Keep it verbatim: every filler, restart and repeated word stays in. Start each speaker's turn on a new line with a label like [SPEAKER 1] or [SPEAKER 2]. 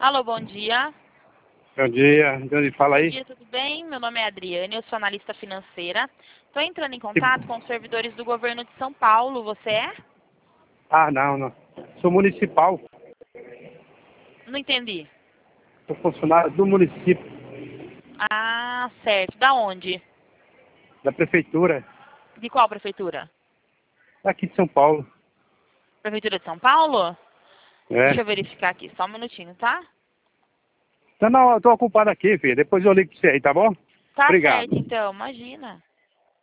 [SPEAKER 1] Alô, bom dia.
[SPEAKER 2] Bom dia, de onde fala
[SPEAKER 1] Bom
[SPEAKER 2] aí?
[SPEAKER 1] dia, tudo bem? Meu nome é Adriane, eu sou analista financeira. Estou entrando em contato com os servidores do governo de São Paulo. Você é?
[SPEAKER 2] Ah, não, não. Sou municipal,
[SPEAKER 1] Não entendi.
[SPEAKER 2] sou funcionário do município,
[SPEAKER 1] Ah, certo. Da onde?
[SPEAKER 2] da prefeitura,
[SPEAKER 1] De qual prefeitura?
[SPEAKER 2] aqui de São Paulo.
[SPEAKER 1] Prefeitura de São Paulo?
[SPEAKER 2] É.
[SPEAKER 1] Deixa eu verificar aqui, só um minutinho, tá?
[SPEAKER 2] Não, não, eu tô ocupado aqui, filho. Depois eu ligo pra você aí, tá bom?
[SPEAKER 1] Tá certo,
[SPEAKER 2] Obrigado.
[SPEAKER 1] então. Imagina.